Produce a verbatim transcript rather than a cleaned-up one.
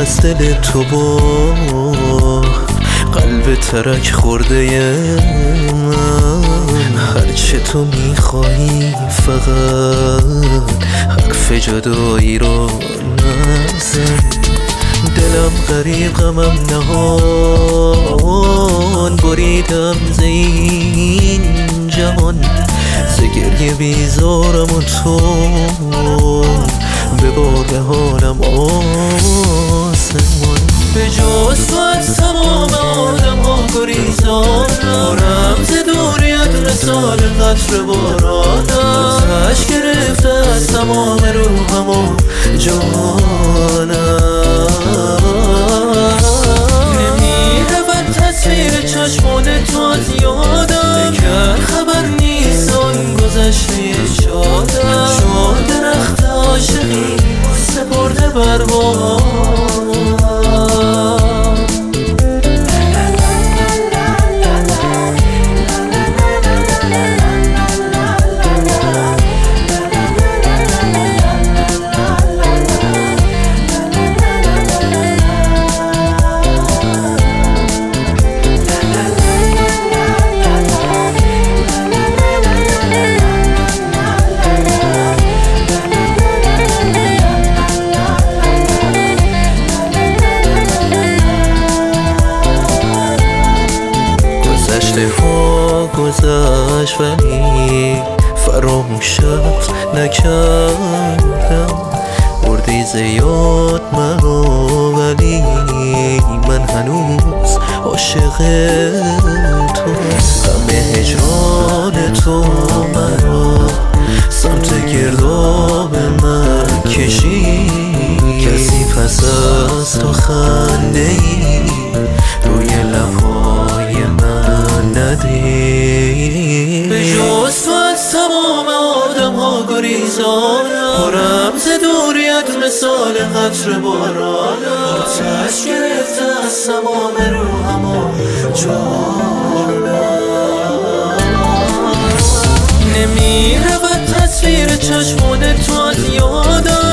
از دل تو با قلب ترک خورده من. هرچه تو میخوایی فقط حرف جدایی رو نزن. دلم غریب غمم نهان، بریدم ز این جهان، ز گریه بیزارم و تو ببار به حالم آسمان. به جز تو از تمام آدم ها گریزانم، رمز دوریت مثال قطر بارانم. آتش گرفته از تمام روحم و جانم. نمیرود تصویر چشمان تو از یادم، دیگر خبر نیست آن گذشته شادم. چون درخت عاشقی سپرده بر بام. گذشته ها گذشت ولی فراموشت نکردم. بردی زیاد مرا ولی من هنوز عاشق تو. غم هجران تو مرا سمت گرداب من کشید. کسی پس از تو خنده ای روی لبهای من ندید. به جز تو از تمام آدم ها گریزانم، رمز دوریت مثال قطر بارانم. آتش گرفته از تمام روحم و جانم. نمیرود تصویر چشمان تو از یادم،